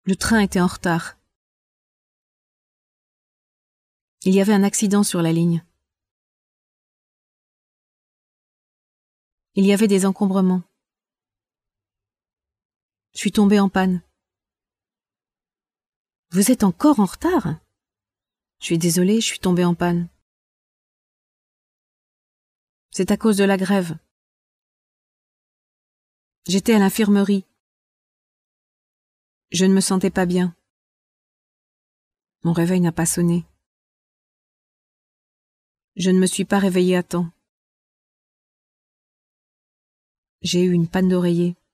Le train était en retard. Il y avait un accident sur la ligne. Il y avait des encombrements. Je suis tombée en panne. Vous êtes encore en retard? Je suis désolée, je suis tombée en panne. C'est à cause de la grève. J'étais à l'infirmerie. Je ne me sentais pas bien. Mon réveil n'a pas sonné. Je ne me suis pas réveillée à temps. J'ai eu une panne d'oreiller.